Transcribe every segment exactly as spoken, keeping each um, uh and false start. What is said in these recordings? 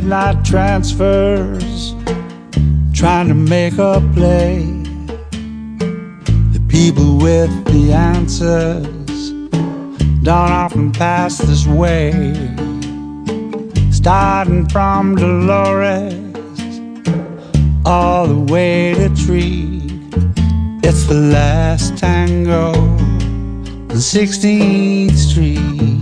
midnight transfers, trying to make a play. The people with the answers don't often pass this way. Starting from Dolores all the way to Tree, it's the last tango on sixteenth Street.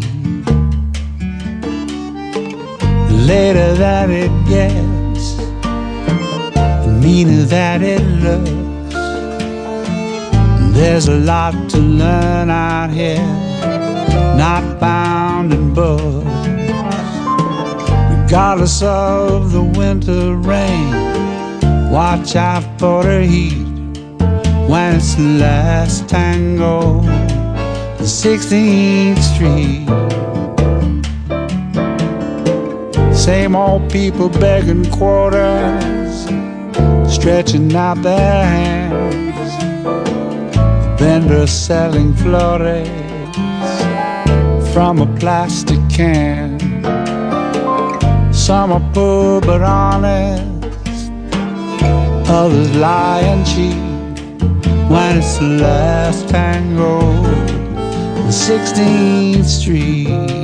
The later that it gets, the meaner that it looks. There's a lot to learn out here, not bound in books. Regardless of the winter rain, watch out for the heat when it's the last tango on sixteenth Street. Same old people begging quarters, stretching out their hands. Vendors selling flores from a plastic can. Some are poor but honest, others lie and cheat when it's the last tango on sixteenth Street.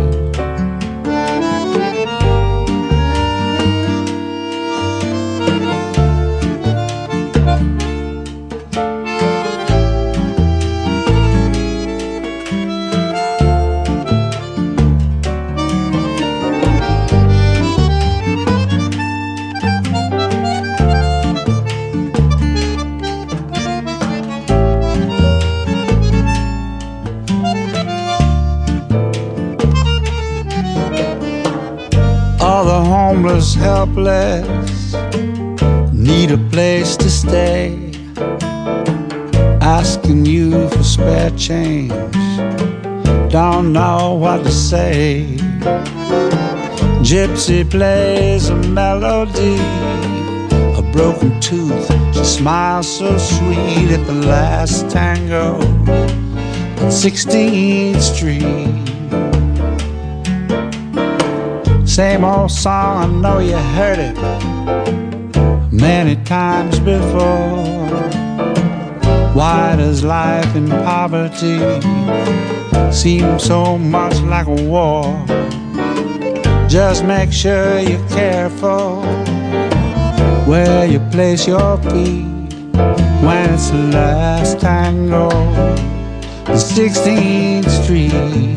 Homeless, helpless, need a place to stay, asking you for spare change, don't know what to say. Gypsy plays a melody, a broken tooth, she smiles so sweet at the last tango on sixteenth Street. Same old song, I know you heard it many times before. Why does life in poverty seem so much like a war? Just make sure you're careful where you place your feet when it's the last tango on sixteenth Street.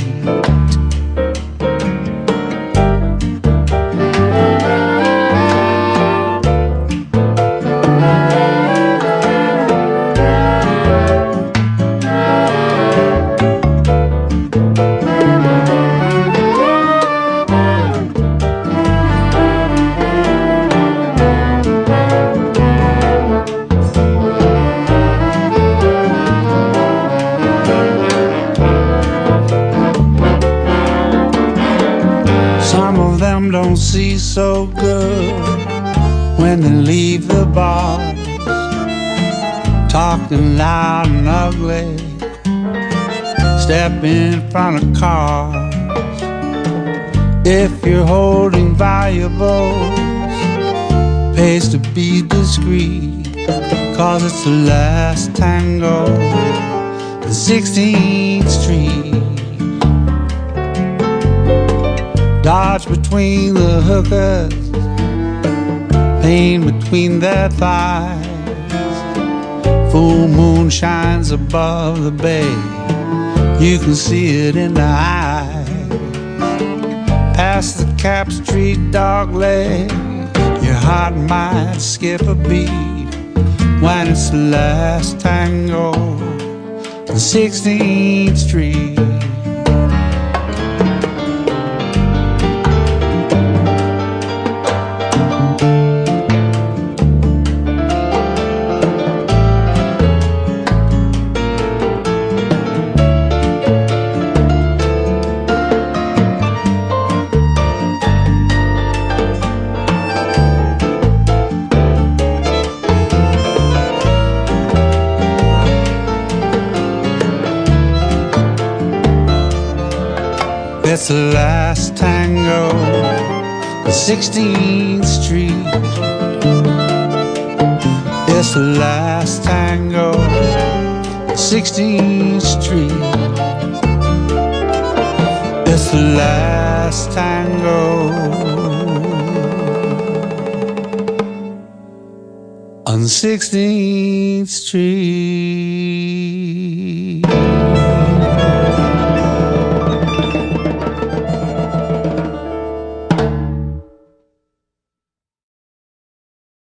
Don't see so good when they leave the bars, talking loud and ugly, step in front of cars. If you're holding valuables, pays to be discreet, cause it's the last tango on sixteenth Street. Dodge between the hookers, pain between their thighs. Full moon shines above the bay, you can see it in the eyes. Past the Cap Street dog leg, your heart might skip a beat when it's the last tango on sixteenth Street. It's the last tango on sixteenth Street. It's the last tango, sixteenth Street. It's the last tango on sixteenth Street.